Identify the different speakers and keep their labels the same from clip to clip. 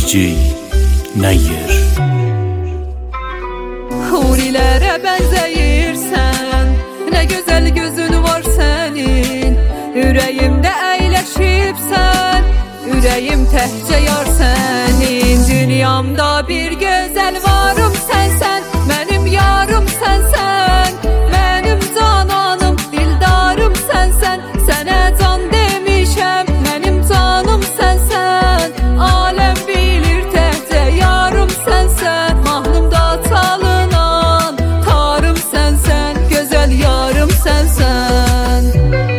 Speaker 1: cicik nə yer?
Speaker 2: Hurilərə bənzəyirsən, nə gözəl gözün var sənin. Ürəyimdə əyləşibsən, ürəyim təhcə yar sənin. Dünyamda bir gözəl varım sənsən, mənim yarım sənsən. Mənim cananım, dildarım sənsən. Sənə can demişəm, mənim canım sənsən. Aləm bilir təhcə yarım sənsən. Mahnımda çalınan tarım sənsən, gözəl yarım sənsən.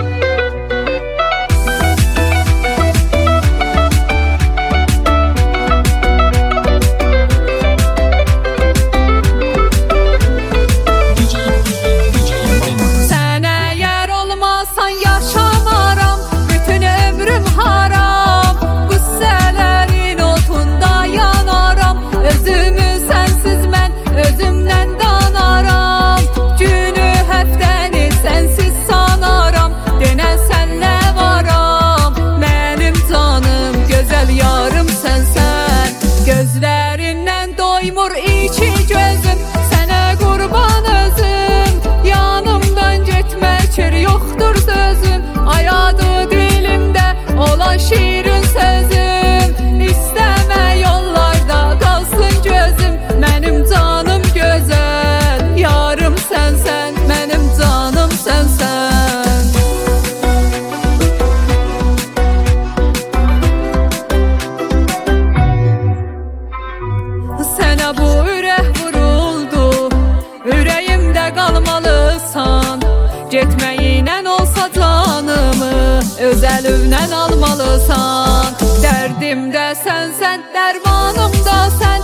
Speaker 2: Yaşamaram, bütün ömrüm haram. Qüssələrin otunda yanaram. Özümü sənsiz mən özümdən danaram. Günü həftəni sənsiz sanaram. Denən sənlə varam. Mənim canım, gözəl yarım sənsən. Gözlərindən doymur iki gözüm. Sənə qurban özüm. Yanımdan getmək yoxdur sözüm. Ayadı dilimdə olan şirin sözüm. İstəmə yollarda qalsın gözüm. Mənim canım gözəl yarım sənsən. Mənim canım sənsən. Sənə bu ürək vuruldu, ürəyimdə qalmalısan. Getməyinən olsa canımı öz əlimdən almalısan. Dərdimdə sənsən, dərmanımda sən.